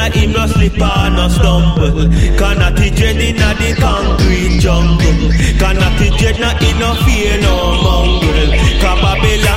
that him no slip or no stumble. Cannot dread in the concrete jungle. Cannot dread not in no fear no mongrel. Cause Babylon